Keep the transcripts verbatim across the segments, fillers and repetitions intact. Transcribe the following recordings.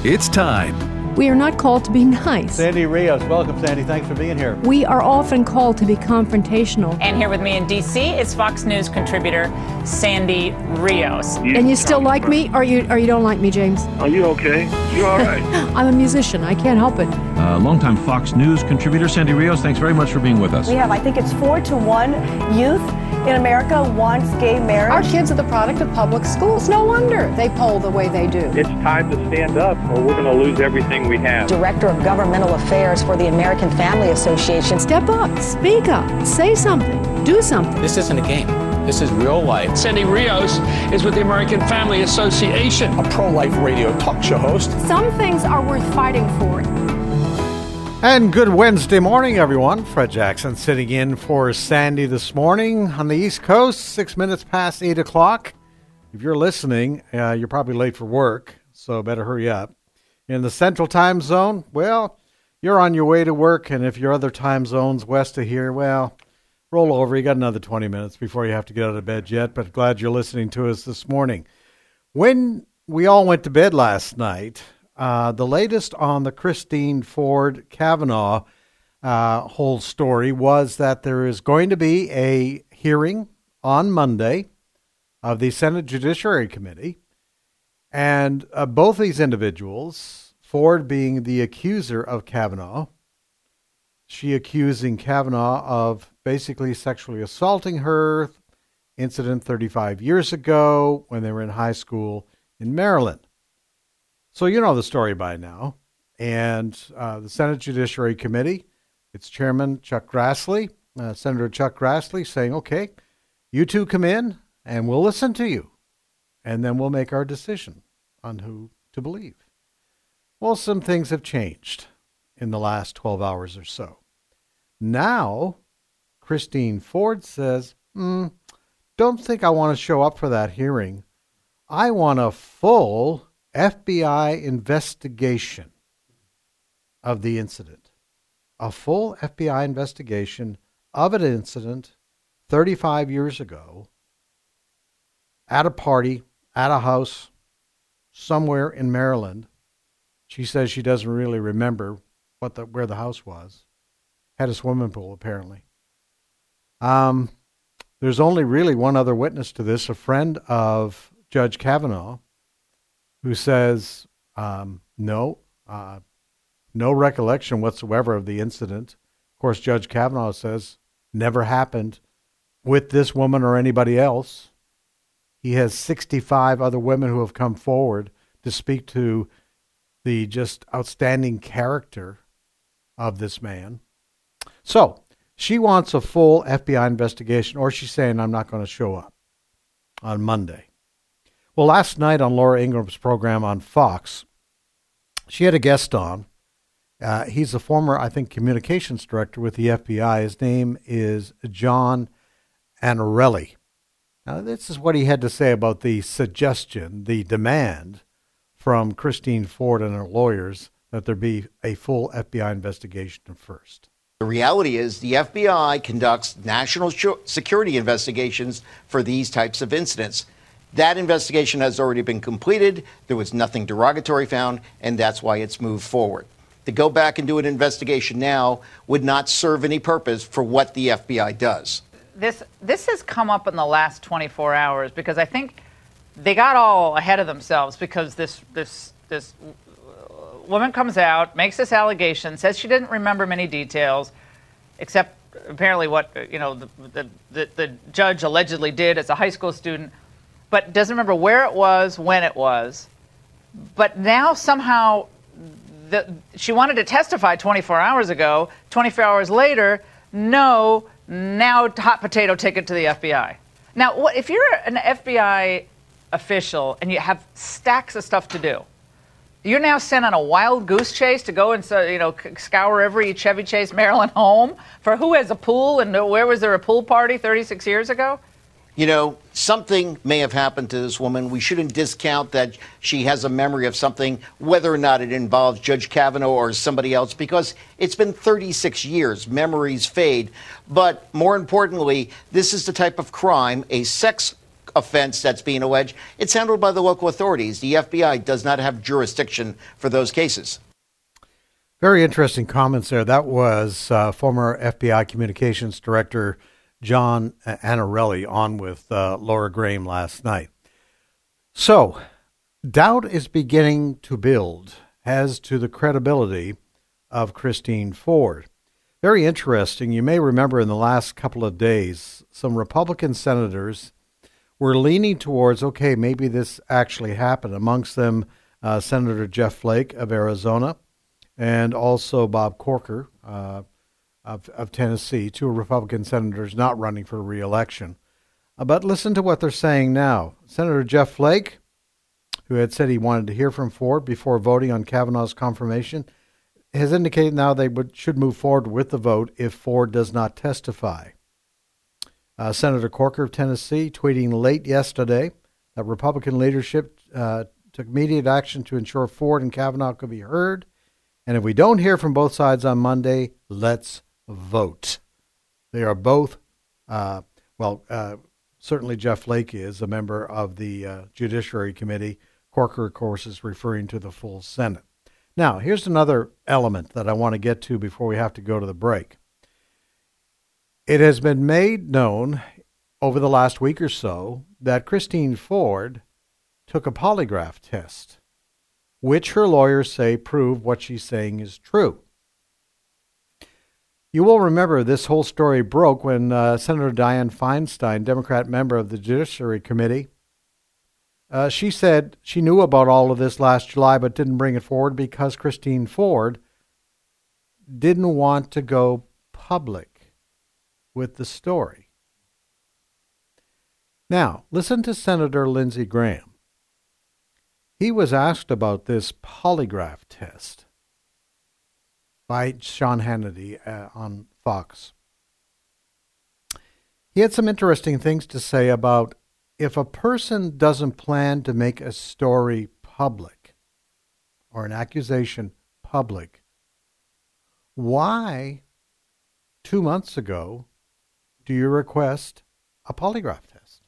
It's time. We are not called to be nice. Sandy Rios, welcome, Sandy. Thanks for being here. We are often called to be confrontational. And here with me in D C is Fox News contributor Sandy Rios. You and you still like me, or you or you don't like me, James? Are you okay? You all right? I'm a musician. I can't help it. Uh, longtime Fox News contributor Sandy Rios, thanks very much for being with us. We have, I think it's four to one youth in America wants gay marriage. Our kids are the product of public schools. No wonder they poll the way they do. It's time to stand up or we're going to lose everything we have. Director of Governmental Affairs for the American Family Association. Step up, speak up, say something, do something. This isn't a game. This is real life. Sandy Rios is with the American Family Association, a pro-life radio talk show host. Some things are worth fighting for. And good Wednesday morning, everyone. Fred Jackson sitting in for Sandy this morning on the East Coast, six minutes past eight o'clock. If you're listening, uh, you're probably late for work, so better hurry up. In the Central Time Zone, well, you're on your way to work, and if your other time zone's west of here, well, roll over. You got another twenty minutes before you have to get out of bed yet, but glad you're listening to us this morning. When we all went to bed last night, Uh, the latest on the Christine Ford Kavanaugh uh, whole story was that there is going to be a hearing on Monday of the Senate Judiciary Committee. And uh, both these individuals, Ford being the accuser of Kavanaugh, she accusing Kavanaugh of basically sexually assaulting her, incident thirty-five years ago when they were in high school in Maryland. So you know the story by now. And uh, the Senate Judiciary Committee, its chairman, Chuck Grassley, uh, Senator Chuck Grassley, saying, okay, you two come in and we'll listen to you. And then we'll make our decision on who to believe. Well, some things have changed in the last twelve hours or so. Now, Christine Ford says, mm, don't think I want to show up for that hearing. I want a full F B I investigation of the incident. A full F B I investigation of an incident thirty-five years ago at a party, at a house, somewhere in Maryland. She says she doesn't really remember what the where the house was. Had a swimming pool, apparently. Um, there's only really one other witness to this, a friend of Judge Kavanaugh, who says, um, no, uh, no recollection whatsoever of the incident. Of course, Judge Kavanaugh says, never happened with this woman or anybody else. He has sixty-five other women who have come forward to speak to the just outstanding character of this man. So she wants a full F B I investigation, or she's saying, I'm not going to show up on Monday. Well, last night on Laura Ingraham's program on Fox, she had a guest on. Uh, he's a former, I think, communications director with the F B I. His name is John Anarelli. Now, this is what he had to say about the suggestion, the demand from Christine Ford and her lawyers that there be a full F B I investigation first. The reality is the F B I conducts national security investigations for these types of incidents. That investigation has already been completed. There was nothing derogatory found, and that's why it's moved forward. To go back and do an investigation now would not serve any purpose for what the F B I does. This this has come up in the last twenty-four hours because I think they got all ahead of themselves because this this this woman comes out, makes this allegation, says she didn't remember many details, except apparently what you know the the, the, the judge allegedly did as a high school student. But doesn't remember where it was, when it was. But now somehow the, she wanted to testify twenty-four hours ago. twenty-four hours later, no, now hot potato ticket to the F B I. Now, what, if you're an F B I official and you have stacks of stuff to do, you're now sent on a wild goose chase to go and you know scour every Chevy Chase, Maryland home for who has a pool and where was there a pool party thirty-six years ago? You know, something may have happened to this woman. We shouldn't discount that she has a memory of something, whether or not it involves Judge Kavanaugh or somebody else, because it's been thirty-six years. Memories fade. But more importantly, this is the type of crime, a sex offense that's being alleged. It's handled by the local authorities. The F B I does not have jurisdiction for those cases. Very interesting comments there. That was uh, former F B I Communications Director John Anarelli on with uh, Laura Graham last night. So, doubt is beginning to build as to the credibility of Christine Ford. Very interesting. You may remember in the last couple of days, some Republican senators were leaning towards, okay, maybe this actually happened. Amongst them, uh, Senator Jeff Flake of Arizona, and also Bob Corker uh, of, of Tennessee, two Republican senators not running for re-election. Uh, but listen to what they're saying now. Senator Jeff Flake, who had said he wanted to hear from Ford before voting on Kavanaugh's confirmation, has indicated now they would, should move forward with the vote if Ford does not testify. Uh, Senator Corker of Tennessee tweeting late yesterday that Republican leadership uh, took immediate action to ensure Ford and Kavanaugh could be heard. And if we don't hear from both sides on Monday, let's vote. They are both, uh, well, uh, certainly Jeff Flake is a member of the uh, Judiciary Committee. Corker, of course, is referring to the full Senate. Now, here's another element that I want to get to before we have to go to the break. It has been made known over the last week or so that Christine Ford took a polygraph test, which her lawyers say prove what she's saying is true. You will remember this whole story broke when uh, Senator Dianne Feinstein, Democrat member of the Judiciary Committee, uh, she said she knew about all of this last July but didn't bring it forward because Christine Ford didn't want to go public with the story. Now, listen to Senator Lindsey Graham. He was asked about this polygraph test by Sean Hannity uh, on Fox. He had some interesting things to say about if a person doesn't plan to make a story public or an accusation public, why, two months ago, do you request a polygraph test?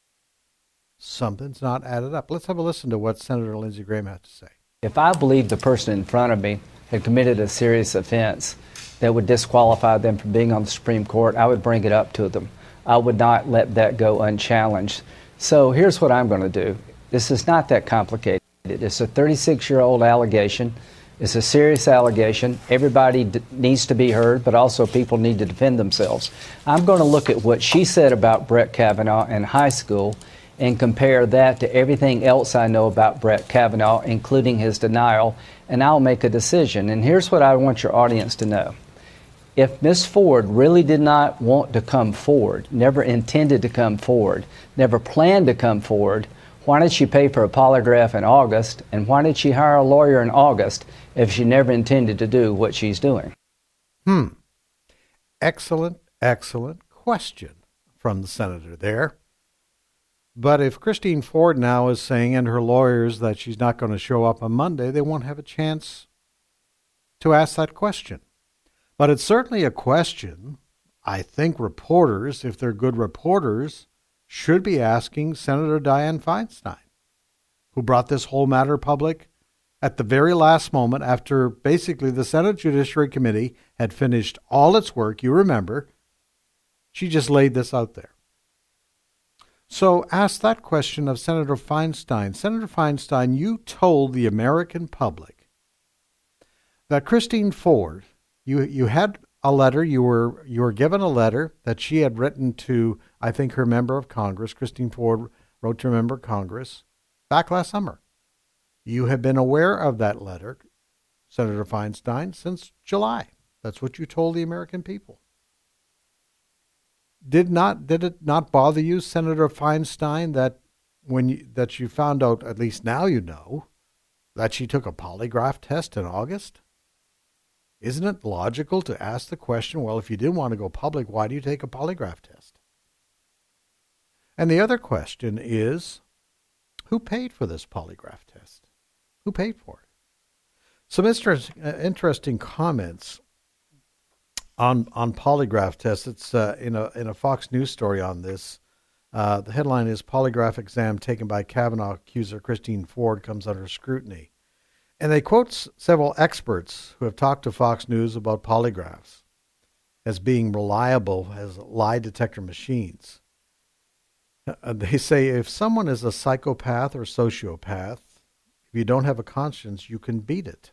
Something's not added up. Let's have a listen to what Senator Lindsey Graham had to say. If I believed the person in front of me had committed a serious offense that would disqualify them from being on the Supreme Court, I would bring it up to them. I would not let that go unchallenged. So here's what I'm going to do. This is not that complicated. It's a thirty-six-year-old allegation. It's a serious allegation. Everybody d- needs to be heard, but also people need to defend themselves. I'm going to look at what she said about Brett Kavanaugh in high school and compare that to everything else I know about Brett Kavanaugh, including his denial, and I'll make a decision. And here's what I want your audience to know. If Miz Ford really did not want to come forward, never intended to come forward, never planned to come forward, why did she pay for a polygraph in August, and why did she hire a lawyer in August if she never intended to do what she's doing? Hmm. Excellent, excellent question from the senator there. But if Christine Ford now is saying, and her lawyers, that she's not going to show up on Monday, they won't have a chance to ask that question. But it's certainly a question I think reporters, if they're good reporters, should be asking Senator Dianne Feinstein, who brought this whole matter public at the very last moment after basically the Senate Judiciary Committee had finished all its work. You remember, she just laid this out there. So ask that question of Senator Feinstein. Senator Feinstein, you told the American public that Christine Ford, you you had a letter, you were you were given a letter that she had written to, I think, her member of Congress. Christine Ford wrote to her member of Congress back last summer. You have been aware of that letter, Senator Feinstein, since July. That's what you told the American people. Did not did it not bother you, Senator Feinstein, that when you, that you found out, at least now you know, that she took a polygraph test in August? Isn't it logical to ask the question, well, if you didn't want to go public, why do you take a polygraph test? And the other question is, who paid for this polygraph test? Who paid for it? Some interest, uh, interesting comments on on polygraph tests. It's uh, in a in a Fox News story on this. Uh, the headline is Polygraph Exam Taken by Kavanaugh Accuser Christine Ford Comes Under Scrutiny. And they quote s- several experts who have talked to Fox News about polygraphs as being reliable as lie detector machines. Uh, they say if someone is a psychopath or sociopath, if you don't have a conscience, you can beat it.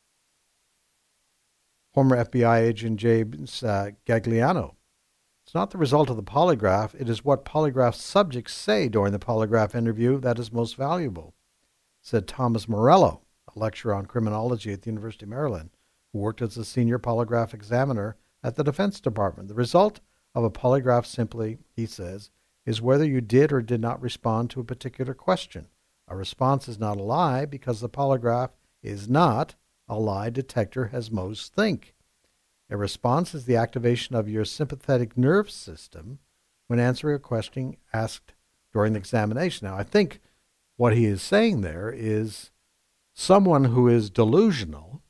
Former F B I agent James uh, Gagliano. It's not the result of the polygraph. It is what polygraph subjects say during the polygraph interview that is most valuable, said Thomas Morello, a lecturer on criminology at the University of Maryland, who worked as a senior polygraph examiner at the Defense Department. The result of a polygraph simply, he says, is whether you did or did not respond to a particular question. A response is not a lie because the polygraph is not a lie detector as most think. A response is the activation of your sympathetic nerve system when answering a question asked during the examination. Now, I think what he is saying there is someone who is delusional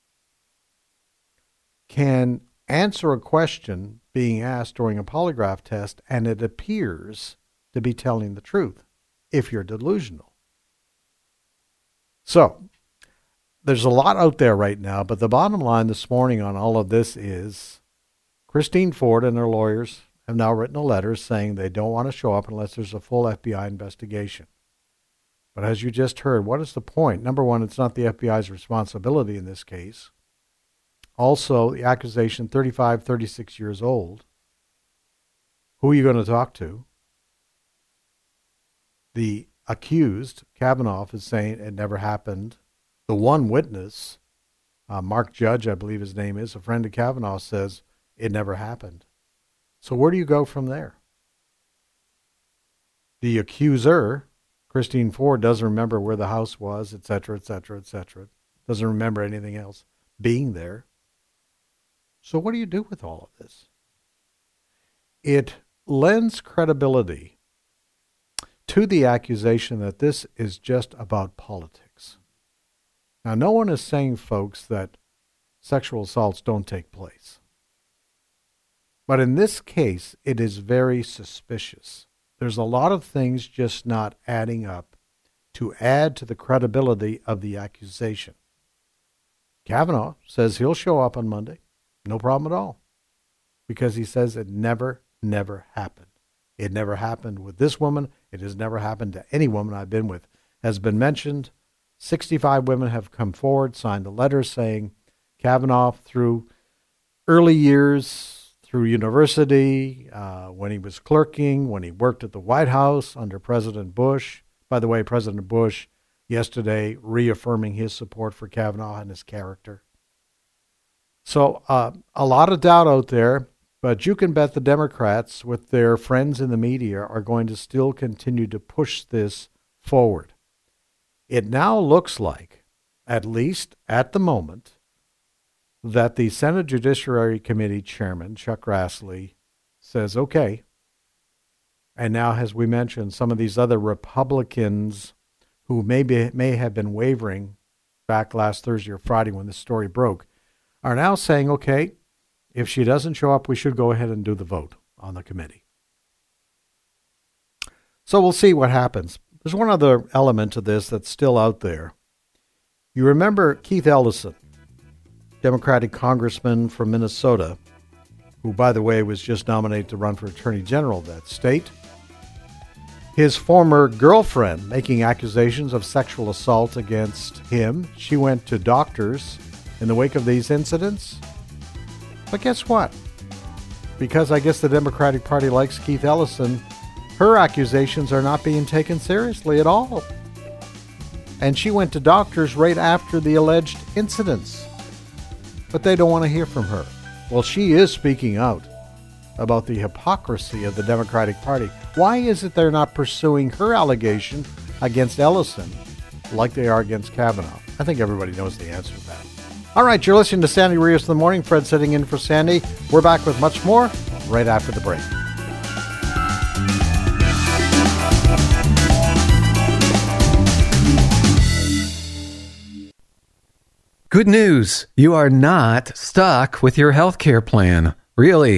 can answer a question being asked during a polygraph test, and it appears to be telling the truth if you're delusional. So, there's a lot out there right now, but the bottom line this morning on all of this is Christine Ford and her lawyers have now written a letter saying they don't want to show up unless there's a full F B I investigation. But as you just heard, what is the point? Number one, it's not the F B I's responsibility in this case. Also, the accusation, thirty-five, thirty-six years old. Who are you going to talk to? The accused, Kavanaugh, is saying it never happened. The one witness, uh, Mark Judge, I believe his name is, a friend of Kavanaugh, says it never happened. So where do you go from there? The accuser, Christine Ford, doesn't remember where the house was, et cetera, et cetera, et cetera. Doesn't remember anything else being there. So what do you do with all of this? It lends credibility to the accusation that this is just about politics. Now, no one is saying, folks, that sexual assaults don't take place. But in this case, it is very suspicious. There's a lot of things just not adding up to add to the credibility of the accusation. Kavanaugh says he'll show up on Monday. No problem at all. Because he says it never, never happened. It never happened with this woman. It has never happened to any woman I've been with. Has been mentioned. sixty-five women have come forward, signed a letter saying Kavanaugh, through early years, through university, uh, when he was clerking, when he worked at the White House under President Bush. By the way, President Bush yesterday reaffirming his support for Kavanaugh and his character. So uh, a lot of doubt out there, but you can bet the Democrats with their friends in the media are going to still continue to push this forward. It now looks like, at least at the moment, that the Senate Judiciary Committee Chairman, Chuck Grassley, says, okay. And now, as we mentioned, some of these other Republicans who maybe may have been wavering back last Thursday or Friday when this story broke, are now saying, okay, if she doesn't show up, we should go ahead and do the vote on the committee. So we'll see what happens. There's one other element to this that's still out there. You remember Keith Ellison, Democratic congressman from Minnesota, who, by the way, was just nominated to run for Attorney General of that state. His former girlfriend making accusations of sexual assault against him. She went to doctors in the wake of these incidents. But guess what? Because I guess the Democratic Party likes Keith Ellison, her accusations are not being taken seriously at all. And she went to doctors right after the alleged incidents. But they don't want to hear from her. Well, she is speaking out about the hypocrisy of the Democratic Party. Why is it they're not pursuing her allegation against Ellison like they are against Kavanaugh? I think everybody knows the answer to that. All right, you're listening to Sandy Rios in the Morning. Fred sitting in for Sandy. We're back with much more right after the break. Good news. You are not stuck with your healthcare plan. Really.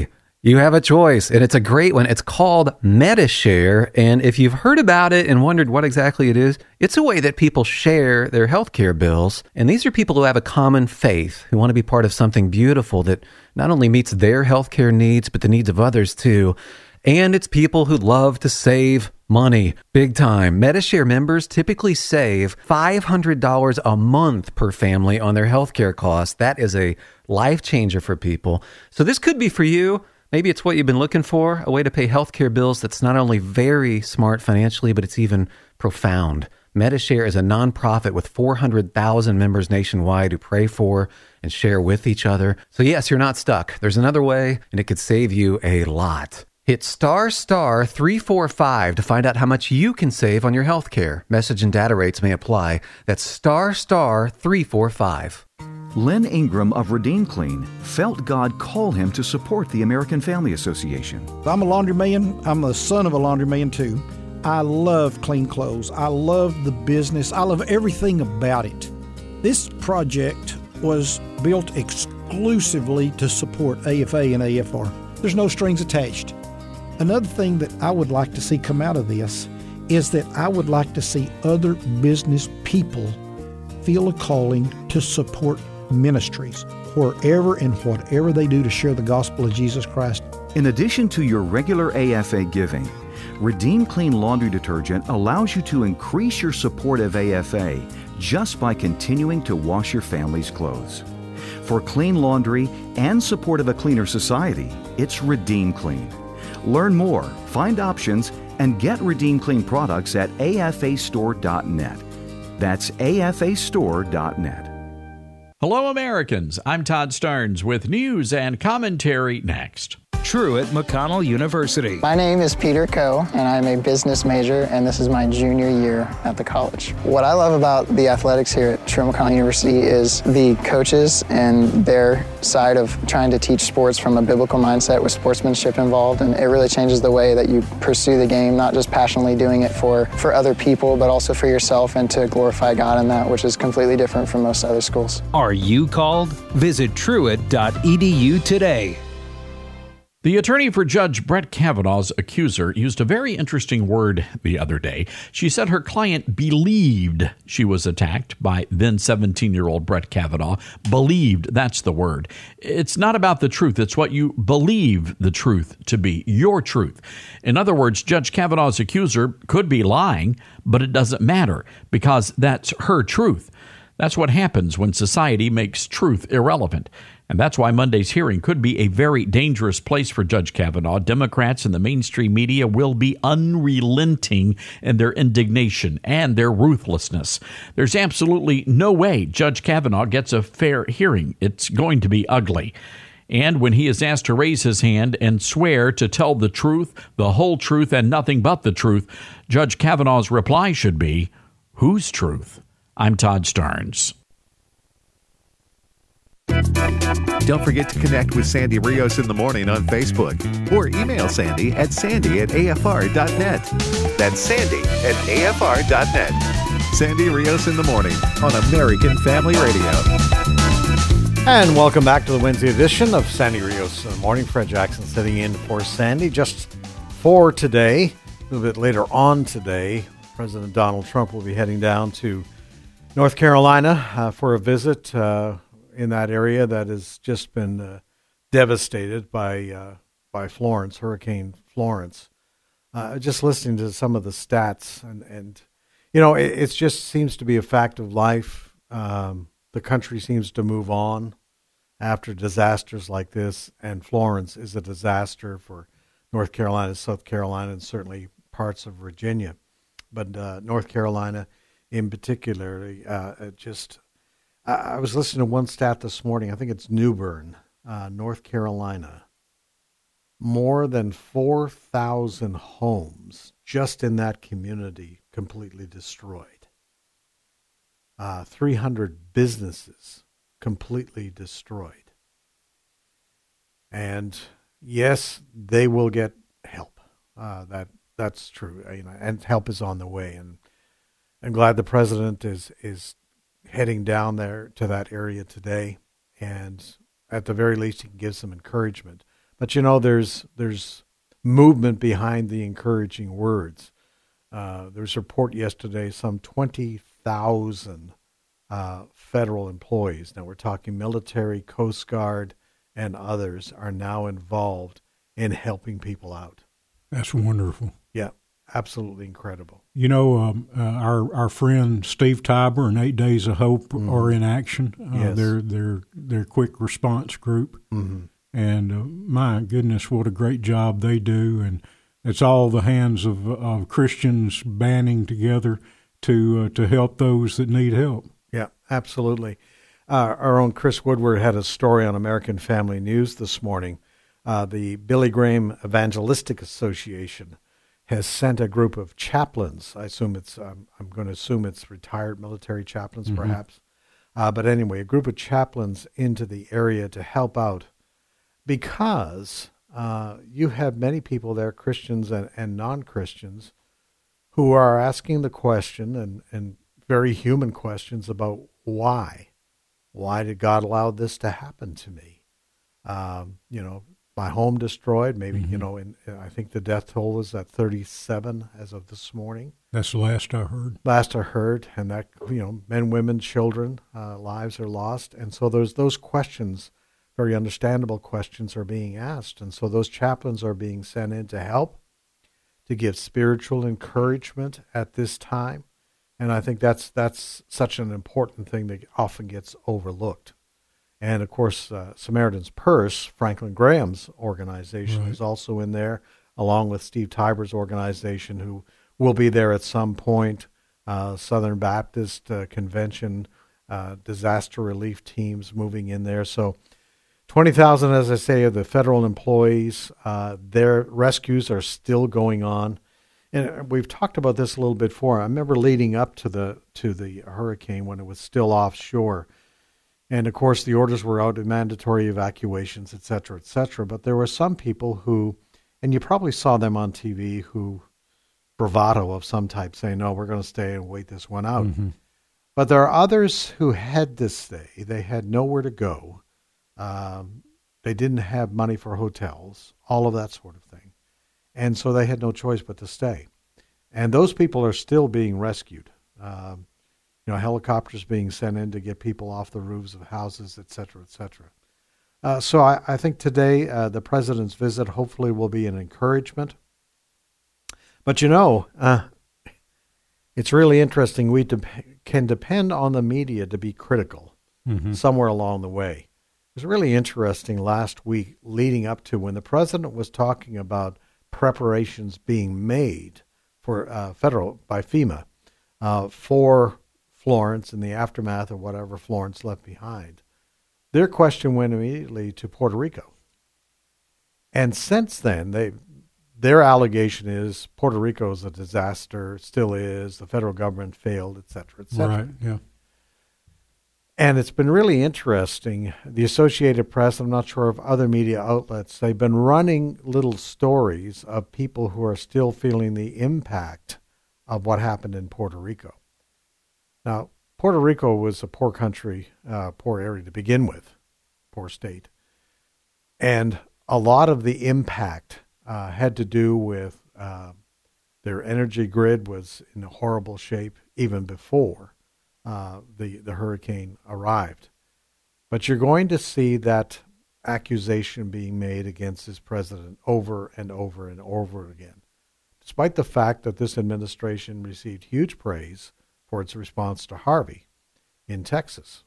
You have a choice, and it's a great one. It's called Medi-Share, and if you've heard about it and wondered what exactly it is, it's a way that people share their healthcare bills, and these are people who have a common faith, who want to be part of something beautiful that not only meets their healthcare needs, but the needs of others too. And it's people who love to save money, big time. Medi-Share members typically save five hundred dollars a month per family on their healthcare costs. That is a life changer for people. So this could be for you. Maybe it's what you've been looking for, a way to pay healthcare bills that's not only very smart financially, but it's even profound. Medi-Share is a nonprofit with four hundred thousand members nationwide who pray for and share with each other. So yes, you're not stuck. There's another way, and it could save you a lot. Hit star star three four five to find out how much you can save on your health care. Message and data rates may apply. That's star star three four five. Len Ingram of Redeem Clean felt God call him to support the American Family Association. I'm a laundryman. I'm the son of a laundryman too. I love clean clothes. I love the business. I love everything about it. This project was built exclusively to support A F A and A F R. There's no strings attached. Another thing that I would like to see come out of this is that I would like to see other business people feel a calling to support ministries wherever and whatever they do to share the gospel of Jesus Christ. In addition to your regular A F A giving, Redeem Clean Laundry Detergent allows you to increase your support of A F A just by continuing to wash your family's clothes. For clean laundry and support of a cleaner society, it's Redeem Clean. Learn more, find options, and get Redeem Clean products at A F A store dot net. That's A F A store dot net. Hello, Americans. I'm Todd Starnes with news and commentary next. Truett McConnell University. My name is Peter Coe, and I'm a business major, and this is my junior year at the college. What I love about the athletics here at Truett McConnell University is the coaches and their side of trying to teach sports from a biblical mindset with sportsmanship involved, and it really changes the way that you pursue the game, not just passionately doing it for, for other people, but also for yourself and to glorify God in that, which is completely different from most other schools. Are you called? Visit truett dot e d u today. The attorney for Judge Brett Kavanaugh's accuser used a very interesting word the other day. She said her client believed she was attacked by then seventeen-year-old Brett Kavanaugh. Believed, that's the word. It's not about the truth. It's what you believe the truth to be, your truth. In other words, Judge Kavanaugh's accuser could be lying, but it doesn't matter because that's her truth. That's what happens when society makes truth irrelevant. And that's why Monday's hearing could be a very dangerous place for Judge Kavanaugh. Democrats and the mainstream media will be unrelenting in their indignation and their ruthlessness. There's absolutely no way Judge Kavanaugh gets a fair hearing. It's going to be ugly. And when he is asked to raise his hand and swear to tell the truth, the whole truth, and nothing but the truth, Judge Kavanaugh's reply should be, whose truth? I'm Todd Starnes. Don't forget to connect with Sandy Rios in the morning on Facebook or email Sandy at sandy at a f r dot net. That's sandy at a f r dot net. Sandy Rios in the morning on American Family Radio. And welcome back to the Wednesday edition of Sandy Rios in the morning. Fred Jackson sitting in for Sandy just for today. A little bit later on today, President Donald Trump will be heading down to North Carolina uh, for a visit uh, in that area that has just been uh, devastated by uh, by Florence, Hurricane Florence. Uh, just listening to some of the stats, and, and you know, it it's just seems to be a fact of life. Um, the country seems to move on after disasters like this, and Florence is a disaster for North Carolina, South Carolina, and certainly parts of Virginia. But uh, North Carolina in particular, uh, it just... I was listening to one stat this morning. I think it's New Bern, uh, North Carolina. More than four thousand homes just in that community completely destroyed. Uh, three hundred businesses completely destroyed. And yes, they will get help. Uh, that that's true. You know, and help is on the way. And I'm glad the president is is. heading down there to that area today, and at the very least he can give some encouragement. But, you know, there's there's movement behind the encouraging words. Uh, there was a report yesterday, some twenty thousand uh, federal employees, now we're talking military, Coast Guard, and others, are now involved in helping people out. That's wonderful. Yeah, absolutely incredible. You know, um, uh, our our friend Steve Tiber and Eight Days of Hope mm-hmm. are in action. Uh, yes. They're they're they're quick response group, mm-hmm. and uh, my goodness, what a great job they do! And it's all the hands of of Christians banding together to uh, to help those that need help. Yeah, absolutely. Uh, our own Chris Woodward had a story on American Family News this morning. Uh, the Billy Graham Evangelistic Association has sent a group of chaplains. I assume it's, um, I'm going to assume it's retired military chaplains, mm-hmm. perhaps. Uh, but anyway, a group of chaplains into the area to help out because uh, you have many people there, Christians and, and non-Christians, who are asking the question and, and very human questions about why. Why did God allow this to happen to me? Um, you know, my home destroyed, maybe, mm-hmm. you know, and I think the death toll was at thirty-seven as of this morning. That's the last I heard. Last I heard, and that, you know, men, women, children, uh, lives are lost. And so there's those questions, very understandable questions are being asked. And so those chaplains are being sent in to help, to give spiritual encouragement at this time. And I think that's that's such an important thing that often gets overlooked. And, of course, uh, Samaritan's Purse, Franklin Graham's organization, right. is also in there, along with Steve Tiber's organization, who will be there at some point, uh, Southern Baptist uh, Convention, uh, disaster relief teams moving in there. So twenty thousand, as I say, of the federal employees, uh, their rescues are still going on. And we've talked about this a little bit before. I remember leading up to the to the hurricane when it was still offshore. And, of course, the orders were out of mandatory evacuations, et cetera, et cetera. But there were some people who, and you probably saw them on T V, who, bravado of some type, saying, no, we're going to stay and wait this one out. Mm-hmm. But there are others who had to stay. They had nowhere to go. Um, they didn't have money for hotels, all of that sort of thing. And so they had no choice but to stay. And those people are still being rescued. Um, You know, helicopters being sent in to get people off the roofs of houses, et cetera, et cetera. Uh, so I, I think today uh, the president's visit hopefully will be an encouragement. But, you know, uh, it's really interesting. We de- can depend on the media to be critical mm-hmm. somewhere along the way. It was really interesting last week leading up to when the president was talking about preparations being made for uh, federal, by FEMA, uh, for Florence in the aftermath of whatever Florence left behind. Their question went immediately to Puerto Rico. And since then, they their allegation is Puerto Rico is a disaster, still is, the federal government failed, et cetera, et cetera. Right, yeah. And it's been really interesting. The Associated Press, I'm not sure of other media outlets, they've been running little stories of people who are still feeling the impact of what happened in Puerto Rico. Now, Puerto Rico was a poor country, uh, poor area to begin with, poor state. And a lot of the impact uh, had to do with uh, their energy grid was in horrible shape even before uh, the, the hurricane arrived. But you're going to see that accusation being made against this president over and over and over again, despite the fact that this administration received huge praise for its response to Harvey in Texas.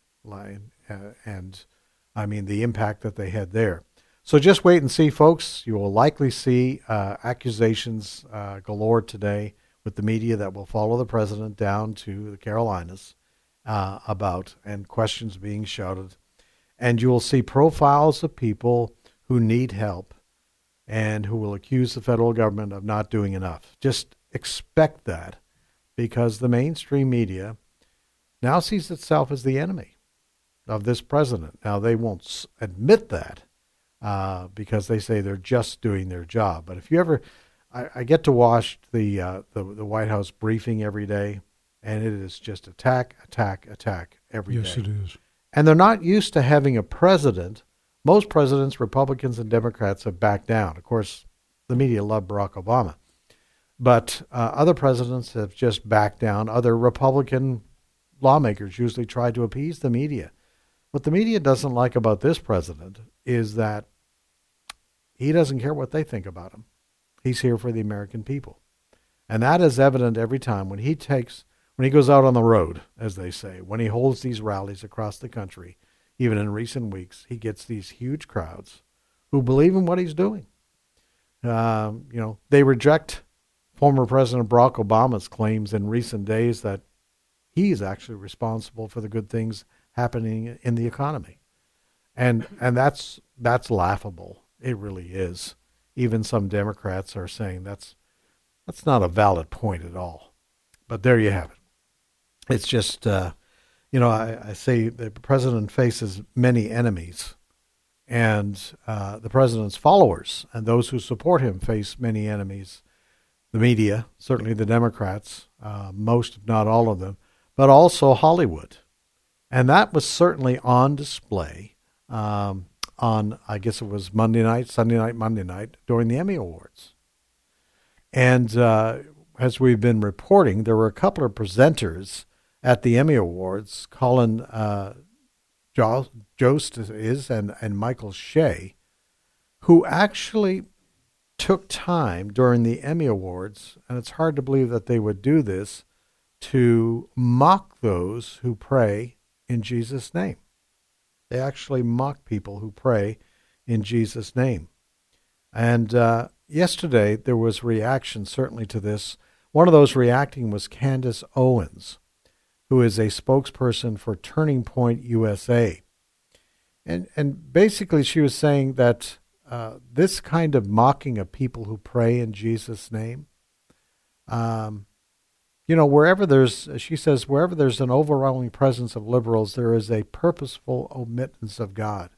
And, I mean, the impact that they had there. So just wait and see, folks. You will likely see uh, accusations uh, galore today with the media that will follow the president down to the Carolinas uh, about, and questions being shouted. And you will see profiles of people who need help and who will accuse the federal government of not doing enough. Just expect that. Because the mainstream media now sees itself as the enemy of this president. Now, they won't admit that uh, because they say they're just doing their job. But if you ever, I, I get to watch the, uh, the the White House briefing every day, and it is just attack, attack, attack every yes, day. Yes, it is. And they're not used to having a president Most presidents, Republicans and Democrats, have backed down. Of course, the media love Barack Obama. But uh, other presidents have just backed down. Other Republican lawmakers usually try to appease the media. What the media doesn't like about this president is that he doesn't care what they think about him. He's here for the American people. And that is evident every time when he takes, when he goes out on the road, as they say, when he holds these rallies across the country. Even in recent weeks, he gets these huge crowds who believe in what he's doing. Um, you know, they reject former President Barack Obama's claims in recent days that he's actually responsible for the good things happening in the economy. And and that's that's laughable. It really is. Even some Democrats are saying that's that's not a valid point at all. But there you have it. It's just, uh, you know, I, I say the president faces many enemies, and uh, the president's followers and those who support him face many enemies. The media, certainly the Democrats, uh, most, if not all of them, but also Hollywood. And that was certainly on display um, on, I guess it was Monday night, Sunday night, Monday night, during the Emmy Awards. And uh, as we've been reporting, there were a couple of presenters at the Emmy Awards, Colin uh, Jost is and, and Michael Shea, who actually took time during the Emmy Awards, and it's hard to believe that they would do this, to mock those who pray in Jesus' name. They actually mock people who pray in Jesus' name. And uh, yesterday there was reaction certainly to this. One of those reacting was Candace Owens, who is a spokesperson for Turning Point U S A. And and basically she was saying that uh, this kind of mocking of people who pray in Jesus' name, um, you know, wherever there's, she says, wherever there's an overwhelming presence of liberals, there is a purposeful omittance of God.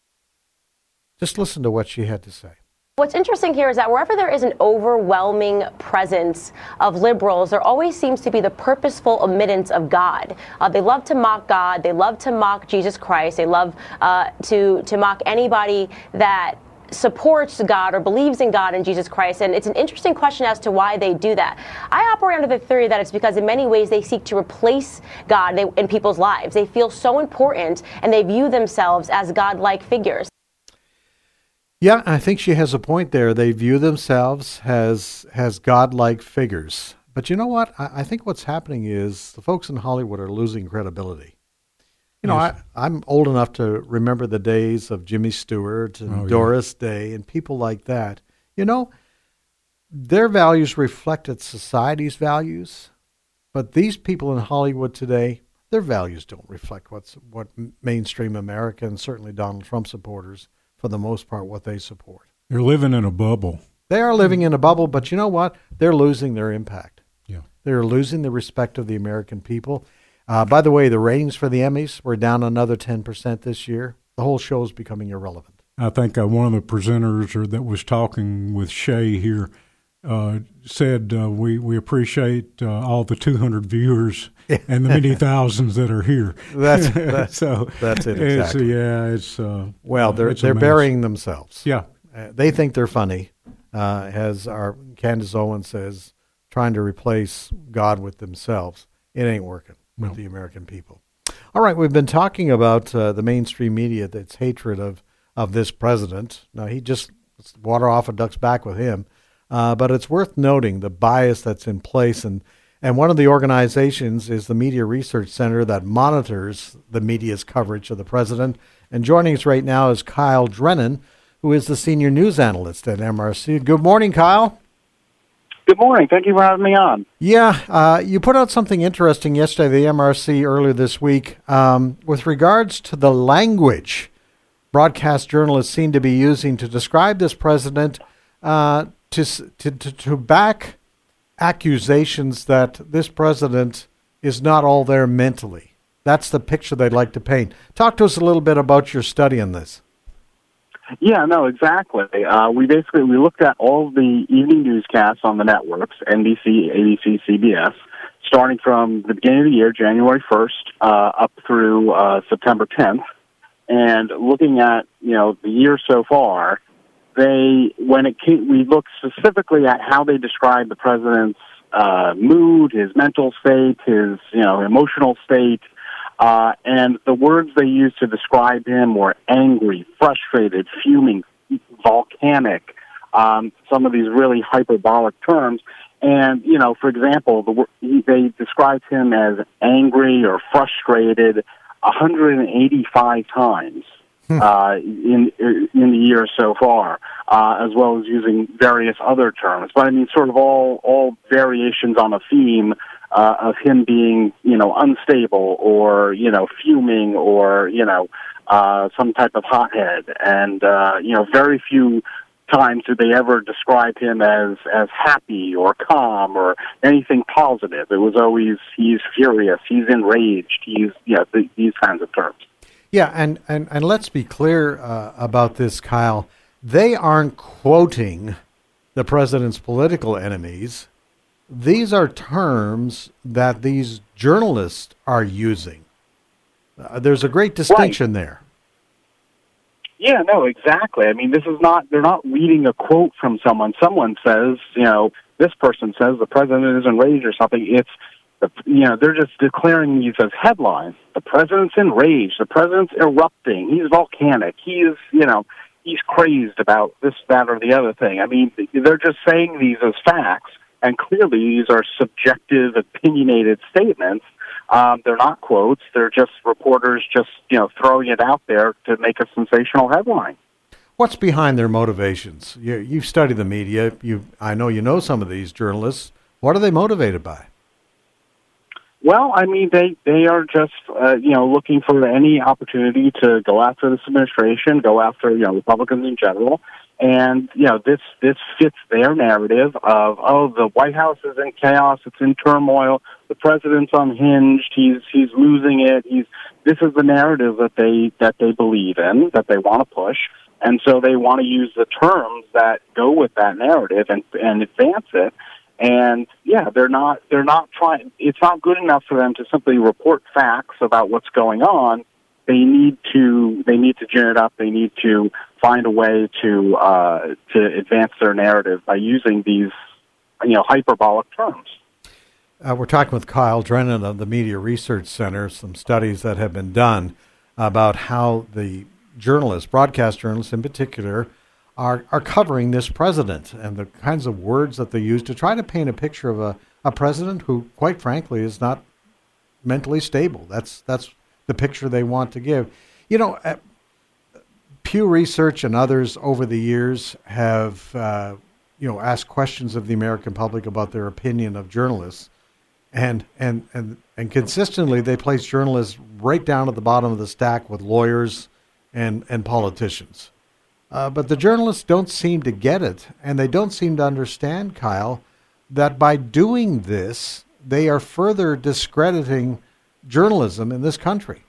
Just listen to what she had to say. What's interesting here is that wherever there is an overwhelming presence of liberals, there always seems to be the purposeful omittance of God. Uh, they love to mock God. They love to mock Jesus Christ. They love uh, to to mock anybody that supports God or believes in God and Jesus Christ. And it's an interesting question as to why they do that. I operate under the theory that it's because in many ways they seek to replace God in people's lives. They feel so important and they view themselves as God-like figures. Yeah, I think she has a point there. They view themselves as as godlike figures. But you know what? I, I think what's happening is the folks in Hollywood are losing credibility. You know, yes. I, I'm old enough to remember the days of Jimmy Stewart and oh, Doris yeah. Day and people like that. You know, their values reflected society's values, but these people in Hollywood today, their values don't reflect what's what mainstream America and certainly Donald Trump supporters, for the most part, what they support. They're living in a bubble. They are living in a bubble, but you know what? They're losing their impact. Yeah. They're losing the respect of the American people. Uh, by the way, the ratings for the Emmys were down another ten percent this year. The whole show is becoming irrelevant. I think uh, one of the presenters or that was talking with Shay here uh, said uh, we, we appreciate uh, all the two hundred viewers and the many thousands that are here. That's, that's so. That's it. Exactly. It's, yeah, it's uh, well, they're it's they're burying themselves. Yeah, uh, they think they're funny, uh, as our Candace Owens says, trying to replace God with themselves. It ain't working with no. the American people. All right, we've been talking about uh, the mainstream media, that's hatred of of this president. Now he just it's water off a duck's back with him, uh, but it's worth noting the bias that's in place and. And one of the organizations is the Media Research Center that monitors the media's coverage of the president. And joining us right now is Kyle Drennan, who is the senior news analyst at M R C. Good morning, Kyle. Good morning. Thank you for having me on. Yeah, uh, you put out something interesting yesterday, the M R C, earlier this week, um, with regards to the language broadcast journalists seem to be using to describe this president uh, to, to, to, to back accusations that this president is not all there mentally. That's the picture they'd like to paint. Talk to us a little bit about your study on this. Yeah, no, exactly. Uh, we basically we looked at all the evening newscasts on the networks, N B C, A B C, C B S, starting from the beginning of the year, January first, uh, up through uh, September tenth. And looking at, you know, the year so far, they, when it came, we looked specifically at how they described the president's uh, mood, his mental state, his, you know, emotional state, uh, and the words they used to describe him were angry, frustrated, fuming, volcanic, um, some of these really hyperbolic terms. And, you know, for example, the, they described him as angry or frustrated one hundred eighty-five times uh, in in the year so far, uh, as well as using various other terms. But I mean, sort of all all variations on a theme uh, of him being, you know, unstable or, you know, fuming or, you know, uh, some type of hothead. And, uh, you know, very few times did they ever describe him as, as happy or calm or anything positive. It was always, he's furious, he's enraged, he's, yeah, th- these kinds of terms. Yeah, and, and, and let's be clear uh, about this, Kyle. They aren't quoting the president's political enemies. These are terms that these journalists are using. Uh, there's a great distinction right there. Yeah, no, exactly. I mean, this is not, they're not reading a quote from someone. Someone says, you know, this person says the president is enraged or something. It's, the, you know, they're just declaring these as headlines. The president's enraged. The president's erupting. He's volcanic. He's, you know, he's crazed about this, that, or the other thing. I mean, they're just saying these as facts, and clearly these are subjective, opinionated statements. Um, they're not quotes. They're just reporters just, you know, throwing it out there to make a sensational headline. What's behind their motivations? You, you've studied the media. You, I know you know some of these journalists. What are they motivated by? Well, I mean, they, they are just, uh, you know, looking for any opportunity to go after this administration, go after, you know, Republicans in general. And, you know, this, this fits their narrative of, oh, the White House is in chaos, it's in turmoil, the president's unhinged, he's, he's losing it. He's, this is the narrative that they, that they believe in, that they want to push. And so they want to use the terms that go with that narrative and, and advance it. And yeah, they're not, they're not trying, it's not good enough for them to simply report facts about what's going on. They need to, they need to gin it up. They need to find a way to, uh, to advance their narrative by using these, you know, hyperbolic terms. Uh, we're talking with Kyle Drennan of the Media Research Center, some studies that have been done about how the journalists, broadcast journalists in particular, are, are covering this president and the kinds of words that they use to try to paint a picture of a, a president who, quite frankly, is not mentally stable. That's that's the picture they want to give. You know, uh, Pew Research and others over the years have, uh, you know, asked questions of the American public about their opinion of journalists. And, and, and, and consistently, they place journalists right down at the bottom of the stack with lawyers and, and politicians. Uh, but the journalists don't seem to get it, and they don't seem to understand, Kyle, that by doing this, they are further discrediting journalism in this country.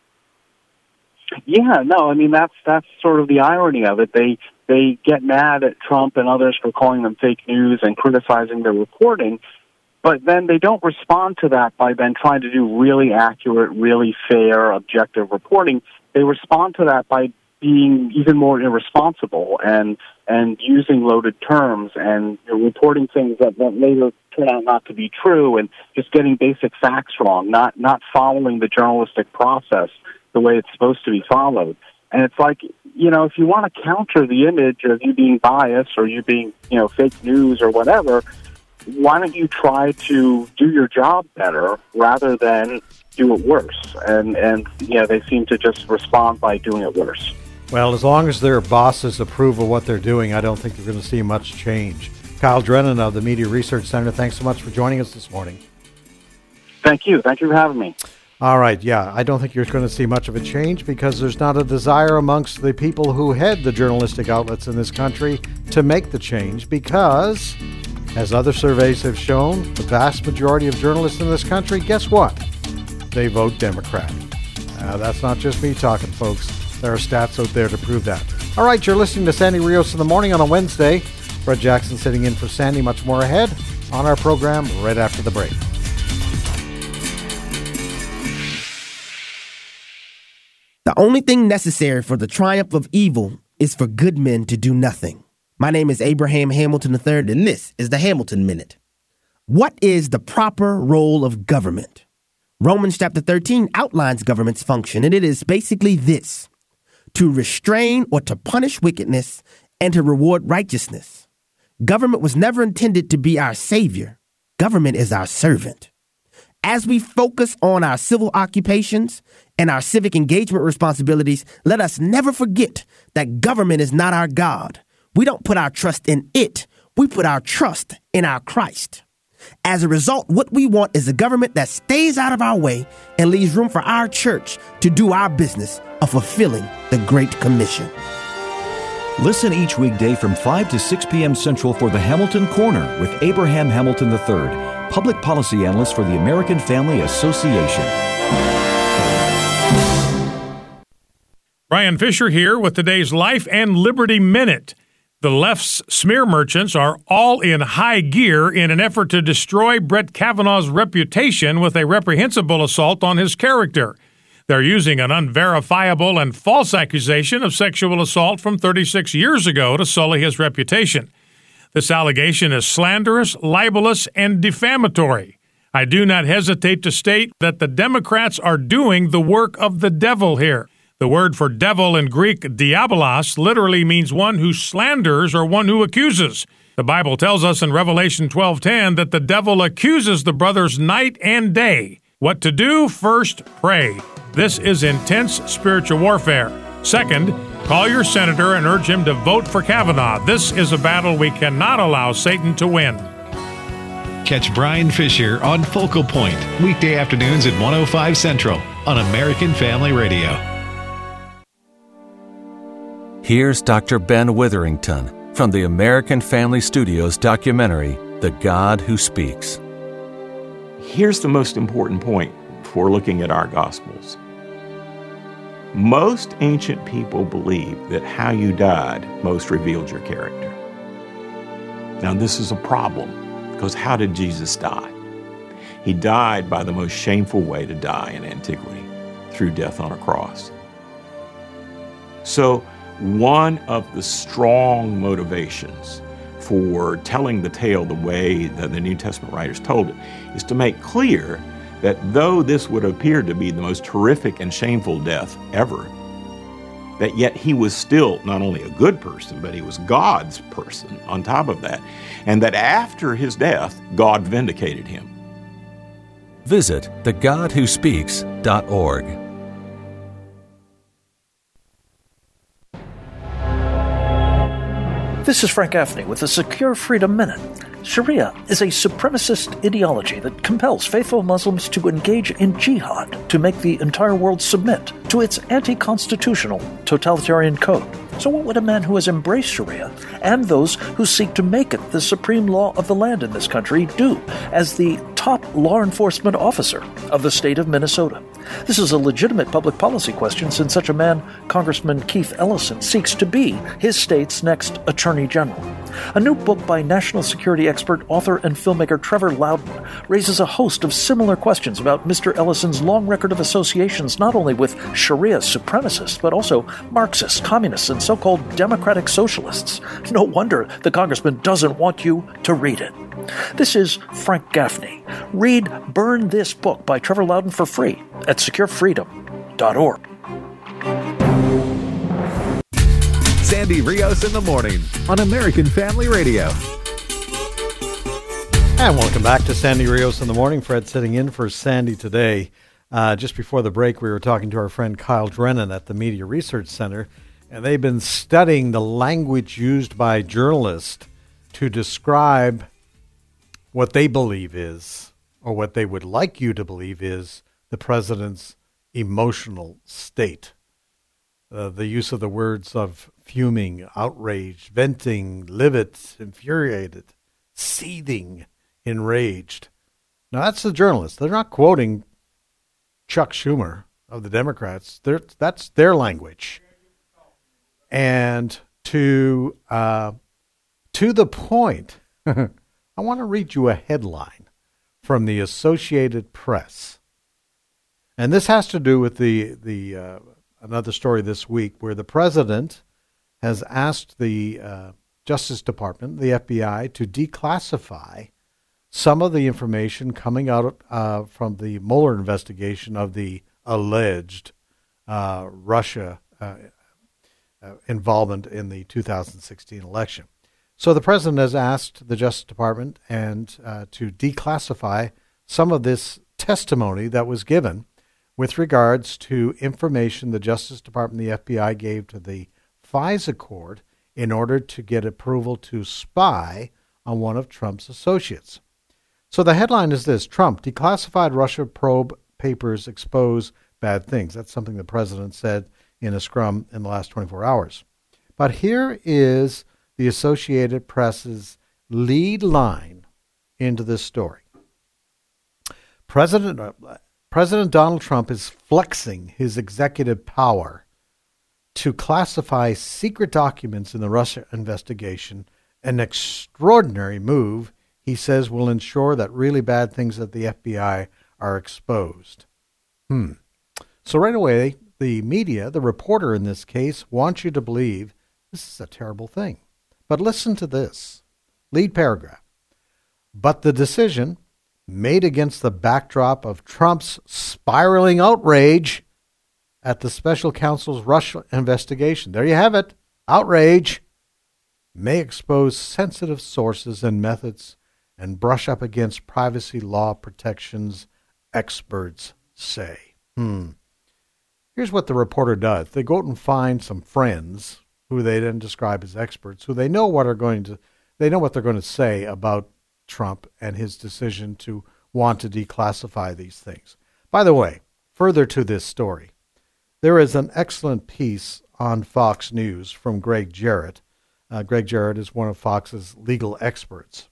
Yeah, no, I mean, that's that's sort of the irony of it. They they get mad at Trump and others for calling them fake news and criticizing their reporting, but then they don't respond to that by then trying to do really accurate, really fair, objective reporting. They respond to that by being even more irresponsible and and using loaded terms and you know, reporting things that, that later turn out not to be true and just getting basic facts wrong, not not following the journalistic process the way it's supposed to be followed. And it's like, you know, if you want to counter the image of you being biased or you being, you know, fake news or whatever, why don't you try to do your job better rather than do it worse? And, and you know, they seem to just respond by doing it worse. Well, as long as their bosses approve of what they're doing, I don't think you're going to see much change. Kyle Drennan of the Media Research Center, thanks so much for joining us this morning. Thank you. Thank you for having me. All right, yeah, I don't think you're going to see much of a change because there's not a desire amongst the people who head the journalistic outlets in this country to make the change because, as other surveys have shown, the vast majority of journalists in this country, guess what? They vote Democrat. Uh, that's not just me talking, folks. There are stats out there to prove that. All right, you're listening to Sandy Rios in the Morning on a Wednesday. Fred Jackson sitting in for Sandy. Much more ahead on our program right after the break. The only thing necessary for the triumph of evil is for good men to do nothing. My name is Abraham Hamilton the third, and this is the Hamilton Minute. What is the proper role of government? Romans chapter thirteen outlines government's function, and it is basically this: to restrain or to punish wickedness and to reward righteousness. Government was never intended to be our savior. Government is our servant. As we focus on our civil occupations and our civic engagement responsibilities, let us never forget that government is not our God. We don't put our trust in it. We put our trust in our Christ. As a result, what we want is a government that stays out of our way and leaves room for our church to do our business of fulfilling the Great Commission. Listen each weekday from five to six p.m. Central for the Hamilton Corner with Abraham Hamilton the third, Public Policy Analyst for the American Family Association. Brian Fisher here with today's Life and Liberty Minute. The left's smear merchants are all in high gear in an effort to destroy Brett Kavanaugh's reputation with a reprehensible assault on his character. They're using an unverifiable and false accusation of sexual assault from thirty-six years ago to sully his reputation. This allegation is slanderous, libelous, and defamatory. I do not hesitate to state that the Democrats are doing the work of the devil here. The word for devil in Greek, diabolos, literally means one who slanders or one who accuses. The Bible tells us in Revelation twelve ten that the devil accuses the brothers night and day. What to do? First, pray. This is intense spiritual warfare. Second, call your senator and urge him to vote for Kavanaugh. This is a battle we cannot allow Satan to win. Catch Brian Fisher on Focal Point, weekday afternoons at one oh five Central on American Family Radio. Here's Doctor Ben Witherington from the American Family Studios documentary, The God Who Speaks. Here's the most important point for looking at our Gospels. Most ancient people believed that how you died most revealed your character. Now, this is a problem, because how did Jesus die? He died by the most shameful way to die in antiquity, through death on a cross. So, one of the strong motivations for telling the tale the way that the New Testament writers told it is to make clear that though this would appear to be the most horrific and shameful death ever, that yet he was still not only a good person, but he was God's person on top of that, and that after his death, God vindicated him. Visit the god who speaks dot org. This is Frank Gaffney with the Secure Freedom Minute. Sharia is a supremacist ideology that compels faithful Muslims to engage in jihad to make the entire world submit to its anti-constitutional totalitarian code. So what would a man who has embraced Sharia and those who seek to make it the supreme law of the land in this country do as the top law enforcement officer of the state of Minnesota? This is a legitimate public policy question, since such a man, Congressman Keith Ellison, seeks to be his state's next Attorney General. A new book by national security expert, author, and filmmaker Trevor Loudon raises a host of similar questions about Mister Ellison's long record of associations not only with Sharia supremacists, but also Marxists, communists, and so-called democratic socialists. No wonder the congressman doesn't want you to read it. This is Frank Gaffney. Read Burn This Book by Trevor Loudon for free at secure freedom dot org. Sandy Rios in the morning on American Family Radio. And welcome back to Sandy Rios in the morning. Fred sitting in for Sandy today. Uh, just before the break, we were talking to our friend Kyle Drennan at the Media Research Center, and they've been studying the language used by journalists to describe what they believe is, or what they would like you to believe is, the president's emotional state. Uh, the use of the words of fuming, outraged, venting, livid, infuriated, seething, enraged. Now, that's the journalists. They're not quoting Chuck Schumer of the Democrats. They're, that's their language. And to uh, to the point, I want to read you a headline from the Associated Press. And this has to do with the, the uh, another story this week where the president has asked the uh, Justice Department, the F B I, to declassify some of the information coming out uh, from the Mueller investigation of the alleged uh, Russia uh, uh, involvement in the two thousand sixteen election. So the president has asked the Justice Department and uh, to declassify some of this testimony that was given with regards to information the Justice Department and the F B I gave to the FISA court in order to get approval to spy on one of Trump's associates. So the headline is this: Trump, declassified Russia probe papers expose bad things. That's something the president said in a scrum in the last twenty-four hours. But here is the Associated Press's lead line into this story. President, uh, President Donald Trump is flexing his executive power to classify secret documents in the Russia investigation, an extraordinary move he says will ensure that really bad things at the F B I are exposed. Hmm. So right away, the media, the reporter in this case, wants you to believe this is a terrible thing. But listen to this. Lead paragraph. But the decision, made against the backdrop of Trump's spiraling outrage at the special counsel's Russia investigation, there you have it, outrage, may expose sensitive sources and methods and brush up against privacy law protections, experts say. Hmm. Here's what the reporter does. They go out and find some friends who they then describe as experts, who they know what are going to, they know what they're going to say about Trump and his decision to want to declassify these things. By the way, further to this story, there is an excellent piece on Fox News from Greg Jarrett. Uh, Greg Jarrett is one of Fox's legal experts.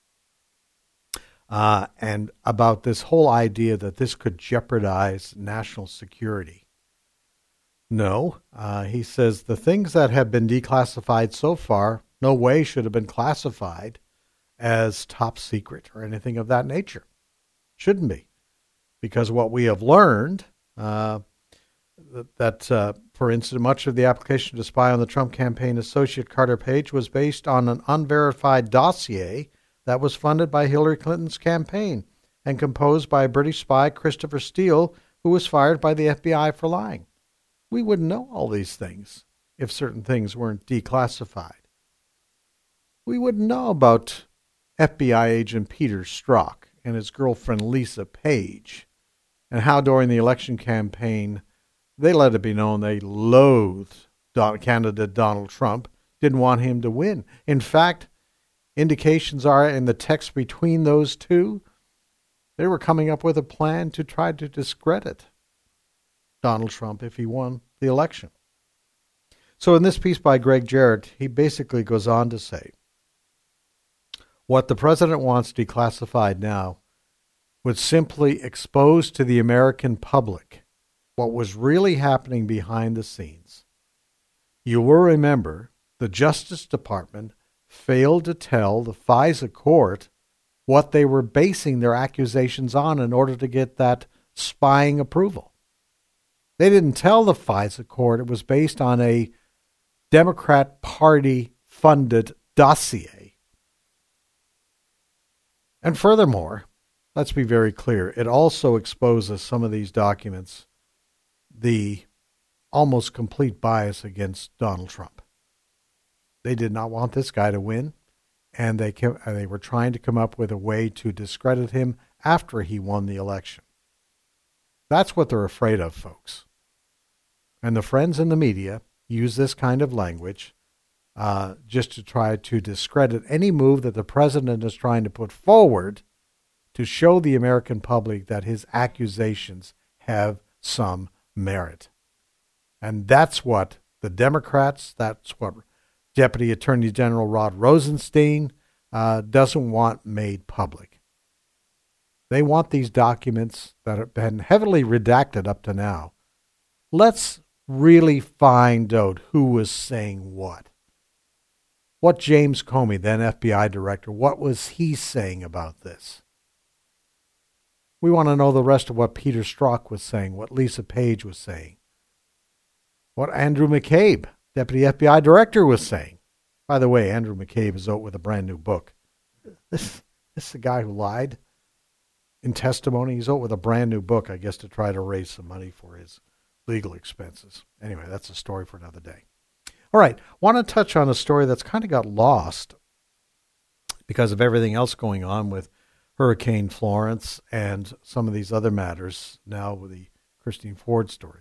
Uh, and about this whole idea that this could jeopardize national security. No, uh, he says the things that have been declassified so far, no way should have been classified as top secret or anything of that nature. Shouldn't be. Because what we have learned, uh, that, that uh, for instance, much of the application to spy on the Trump campaign associate Carter Page was based on an unverified dossier that was funded by Hillary Clinton's campaign and composed by British spy Christopher Steele, who was fired by the F B I for lying. We wouldn't know all these things if certain things weren't declassified. We wouldn't know about F B I agent Peter Strzok and his girlfriend Lisa Page, and how during the election campaign they let it be known they loathed Don- candidate Donald Trump, didn't want him to win. In fact, indications are in the text between those two, they were coming up with a plan to try to discredit Donald Trump if he won the election. So in this piece by Greg Jarrett, he basically goes on to say, what the president wants declassified now would simply expose to the American public what was really happening behind the scenes. You will remember the Justice Department failed to tell the FISA court what they were basing their accusations on in order to get that spying approval. They didn't tell the FISA court it was based on a Democrat Party-funded dossier. And furthermore, let's be very clear, it also exposes some of these documents the almost complete bias against Donald Trump. They did not want this guy to win, and they came, they were trying to come up with a way to discredit him after he won the election. That's what they're afraid of, folks. And the friends in the media use this kind of language uh, just to try to discredit any move that the president is trying to put forward to show the American public that his accusations have some merit. And that's what the Democrats, that's what Deputy Attorney General Rod Rosenstein uh, doesn't want made public. They want these documents that have been heavily redacted up to now. Let's really find out who was saying what. What James Comey, then F B I director, what was he saying about this? We want to know the rest of what Peter Strzok was saying, what Lisa Page was saying. what Andrew McCabe, Deputy F B I Director, was saying. By the way, Andrew McCabe is out with a brand new book. This, this is the guy who lied in testimony. He's out with a brand new book, I guess, to try to raise some money for his legal expenses. Anyway, that's a story for another day. All right, want to touch on a story that's kind of got lost because of everything else going on with Hurricane Florence and some of these other matters, now with the Christine Ford story.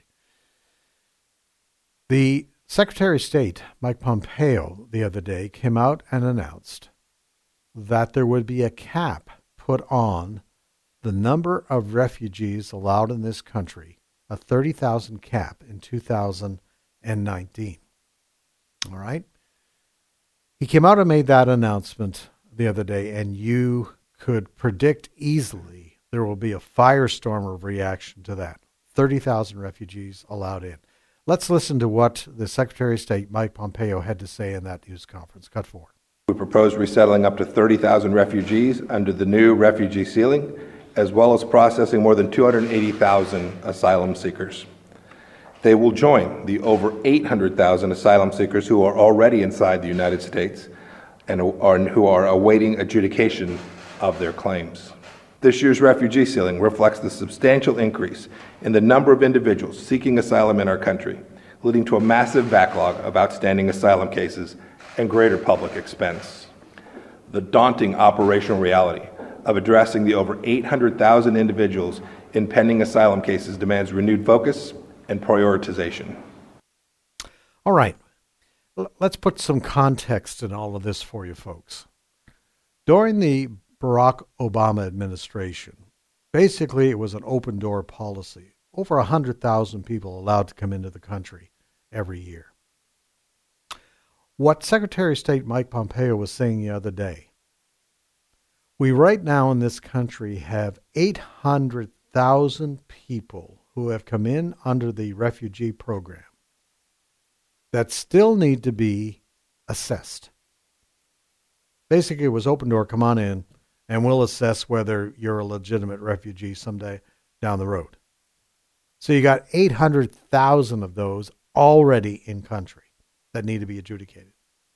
The Secretary of State, Mike Pompeo, the other day came out and announced that there would be a cap put on the number of refugees allowed in this country, a thirty thousand cap in two thousand nineteen. All right? He came out and made that announcement the other day, and you could predict easily there will be a firestorm of reaction to that. thirty thousand refugees allowed in. Let's listen to what the Secretary of State, Mike Pompeo, had to say in that news conference. Cut four. We propose resettling up to thirty thousand refugees under the new refugee ceiling, as well as processing more than two hundred eighty thousand asylum seekers. They will join the over eight hundred thousand asylum seekers who are already inside the United States and who are awaiting adjudication of their claims. This year's refugee ceiling reflects the substantial increase in the number of individuals seeking asylum in our country, leading to a massive backlog of outstanding asylum cases and greater public expense. The daunting operational reality of addressing the over eight hundred thousand individuals in pending asylum cases demands renewed focus and prioritization. All right. L- let's put some context in all of this for you folks. During the Barack Obama administration, basically it was an open door policy. Over one hundred thousand people allowed to come into the country every year. What Secretary of State Mike Pompeo was saying the other day, we right now in this country have eight hundred thousand people who have come in under the refugee program that still need to be assessed. Basically, it was open door, come on in, and we'll assess whether you're a legitimate refugee someday down the road. So you got eight hundred thousand of those already in country that need to be adjudicated.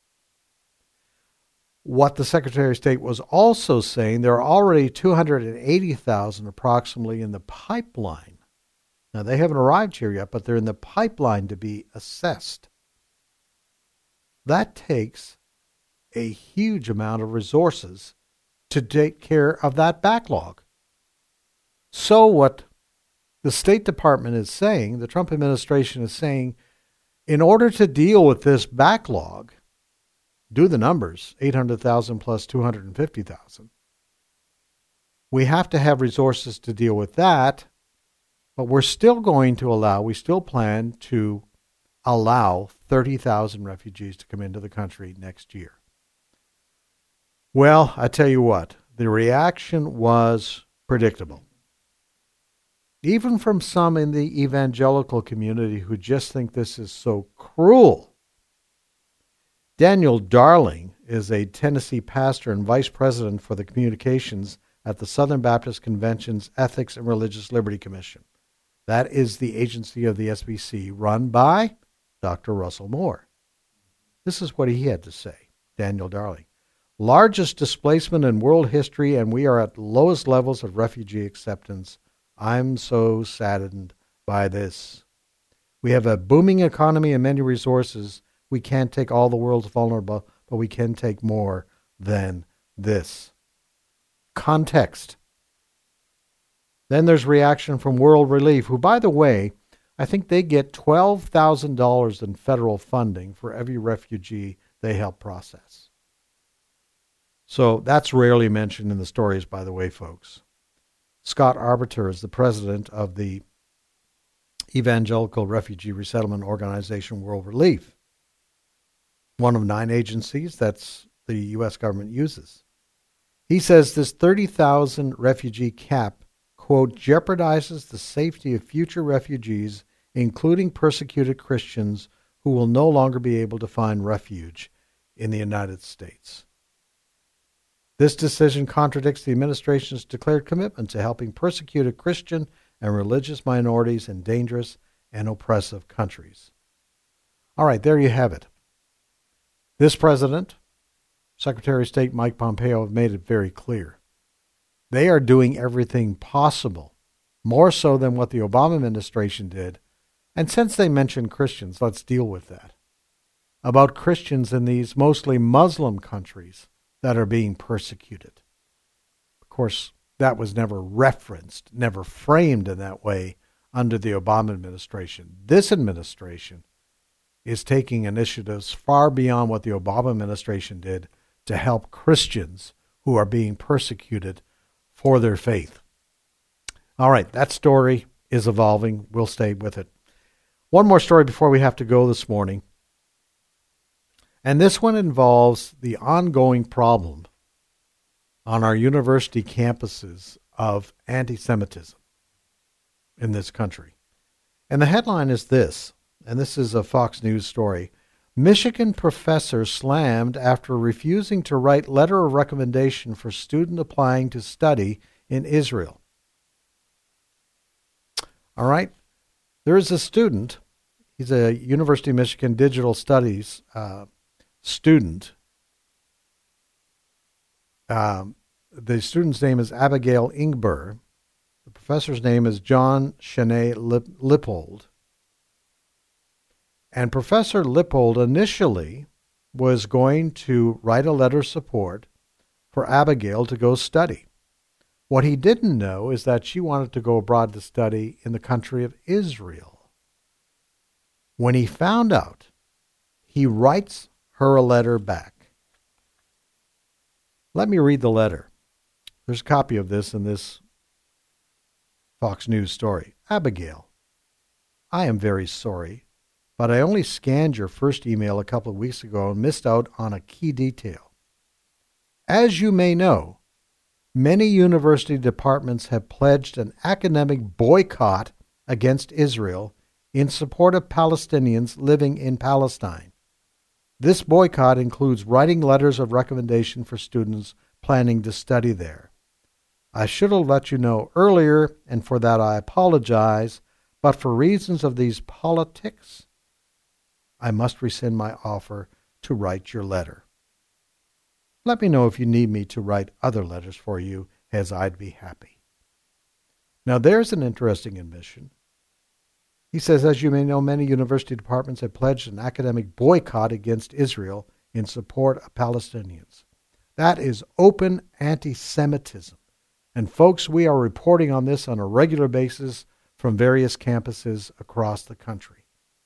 What the Secretary of State was also saying, there are already two hundred eighty thousand approximately in the pipeline. Now, they haven't arrived here yet, but they're in the pipeline to be assessed. That takes a huge amount of resources to take care of that backlog. So what the State Department is saying, the Trump administration is saying, in order to deal with this backlog, do the numbers, eight hundred thousand plus two hundred fifty thousand. We have to have resources to deal with that, but we're still going to allow, we still plan to allow thirty thousand refugees to come into the country next year. Well, I tell you what, the reaction was predictable. Even from some in the evangelical community who just think this is so cruel. Daniel Darling is a Tennessee pastor and vice president for the communications at the Southern Baptist Convention's Ethics and Religious Liberty Commission. That is the agency of the S B C run by Doctor Russell Moore. This is what he had to say, Daniel Darling. Largest displacement in world history, and we are at lowest levels of refugee acceptance. I'm so saddened by this. We have a booming economy and many resources. We can't take all the world's vulnerable, but we can take more than this. Context. Then there's reaction from World Relief, who, by the way, I think they get twelve thousand dollars in federal funding for every refugee they help process. So that's rarely mentioned in the stories, by the way, folks. Scott Arbiter is the president of the Evangelical Refugee Resettlement Organization, World Relief, one of nine agencies that's the U S government uses. He says this thirty thousand refugee cap, quote, jeopardizes the safety of future refugees, including persecuted Christians who will no longer be able to find refuge in the United States. This decision contradicts the administration's declared commitment to helping persecuted Christian and religious minorities in dangerous and oppressive countries. All right, there you have it. This president, Secretary of State Mike Pompeo, have made it very clear. They are doing everything possible, more so than what the Obama administration did. And since they mentioned Christians, let's deal with that. About Christians in these mostly Muslim countries that are being persecuted. Of course, that was never referenced, never framed in that way under the Obama administration. This administration is taking initiatives far beyond what the Obama administration did to help Christians who are being persecuted for their faith. All right, that story is evolving. We'll stay with it. One more story before we have to go this morning. And this one involves the ongoing problem on our university campuses of anti-Semitism in this country. And the headline is this, and this is a Fox News story. Michigan professor slammed after refusing to write letter of recommendation for student applying to study in Israel. All right. There is a student. He's a University of Michigan Digital Studies uh, student. Um, the student's name is Abigail Ingber. The professor's name is John Shanae Lip- Lippold. And Professor Lippold initially was going to write a letter of support for Abigail to go study. What he didn't know is that she wanted to go abroad to study in the country of Israel. When he found out, he writes her a letter back. Let me read the letter. There's a copy of this in this Fox News story. Abigail, I am very sorry, but I only scanned your first email a couple of weeks ago and missed out on a key detail. As you may know, many university departments have pledged an academic boycott against Israel in support of Palestinians living in Palestine. This boycott includes writing letters of recommendation for students planning to study there. I should have let you know earlier, and for that I apologize, but for reasons of these politics, I must rescind my offer to write your letter. Let me know if you need me to write other letters for you, as I'd be happy. Now there's an interesting admission. He says, as you may know, many university departments have pledged an academic boycott against Israel in support of Palestinians. That is open anti-Semitism. And folks, we are reporting on this on a regular basis from various campuses across the country.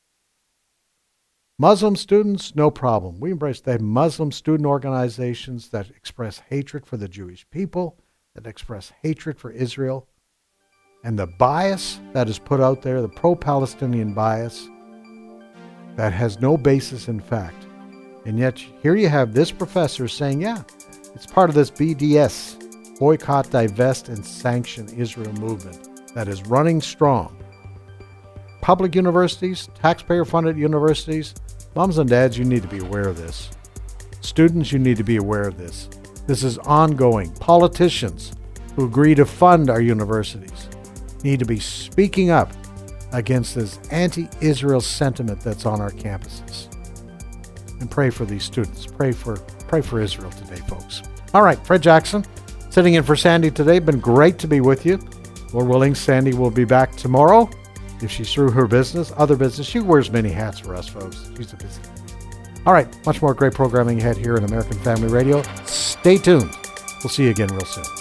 Muslim students, no problem. We embrace the Muslim student organizations that express hatred for the Jewish people, that express hatred for Israel. And the bias that is put out there, the pro-Palestinian bias, that has no basis in fact. And yet here you have this professor saying, yeah, it's part of this B D S, Boycott, Divest, and Sanction Israel movement that is running strong. Public universities, taxpayer-funded universities, moms and dads, you need to be aware of this. Students, you need to be aware of this. This is ongoing. Politicians who agree to fund our universities need to be speaking up against this anti-Israel sentiment that's on our campuses. And pray for these students. Pray for pray for Israel today, folks. All right, Fred Jackson, sitting in for Sandy today. Been great to be with you. Lord willing, Sandy will be back tomorrow. If she's through her business, other business, she wears many hats for us, folks. She's a busy. All right, much more great programming ahead here in American Family Radio. Stay tuned. We'll see you again real soon.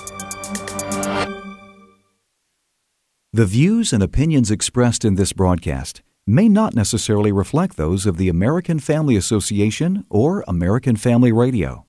The views and opinions expressed in this broadcast may not necessarily reflect those of the American Family Association or American Family Radio.